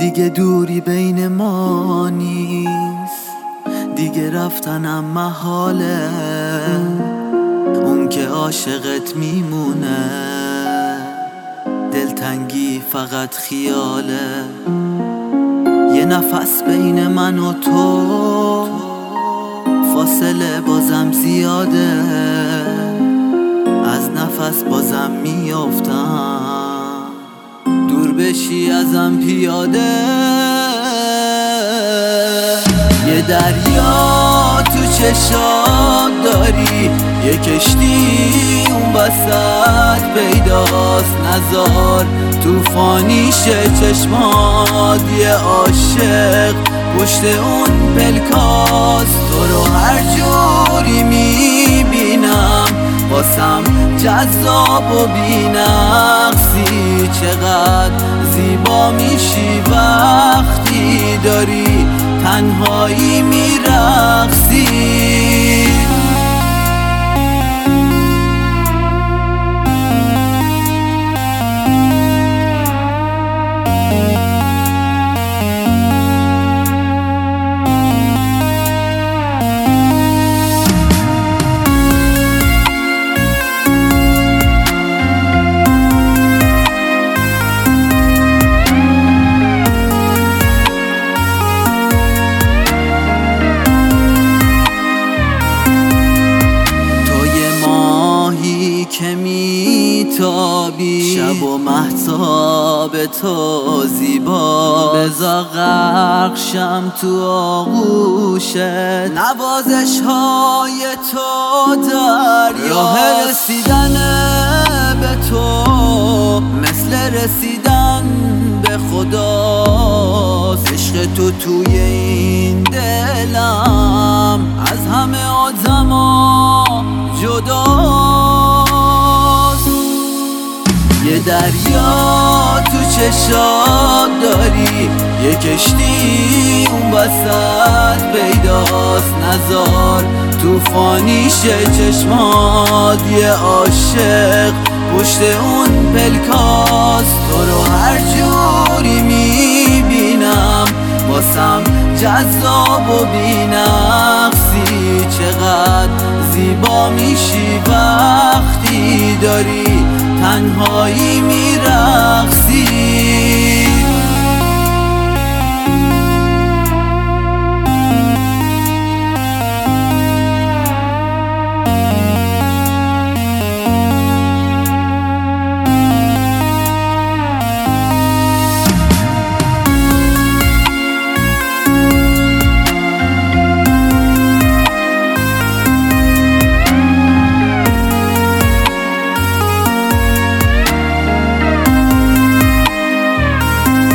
دیگه دوری بین ما نیست، دیگه رفتنم محاله. اون که عاشقت میمونه، دلتنگی فقط خیاله. یه نفس بین من و تو، فاصله بازم زیاده. از نفس بازم میافتم، دور بشی ازم پیاده. یه دریا تو چشات داری، یه کشتی اون وسط پیداست. نزار توفانی شه چشمات، یه عاشق پشت اون پلکاست. تو رو هر جوری میبینم واسم جذاب و بی‌نقصی. چقدر زیبا میشی وقتی داری تنهایی میرقصی. که میتابی، شب و مهتاب تو زیبا. بذار غرق شم تو آغوشت، نوازش های تو دریا. راه رسیدن به تو مثل رسیدن به خداست. عشق تو توی این دلم از همه آدما جداست. یه دریا تو چشات داری، یه کشتی اون وسط پیداست. نزار توفانی شه چشمات، یه عاشق پشت اون پلکاست. تو رو هر جوری میبینم واسم جذاب و بی‌نقصی. چقدر زیبا میشی وقتی داری تنهایی میرقصی.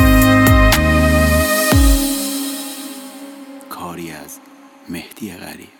کاری از مهدی غریب.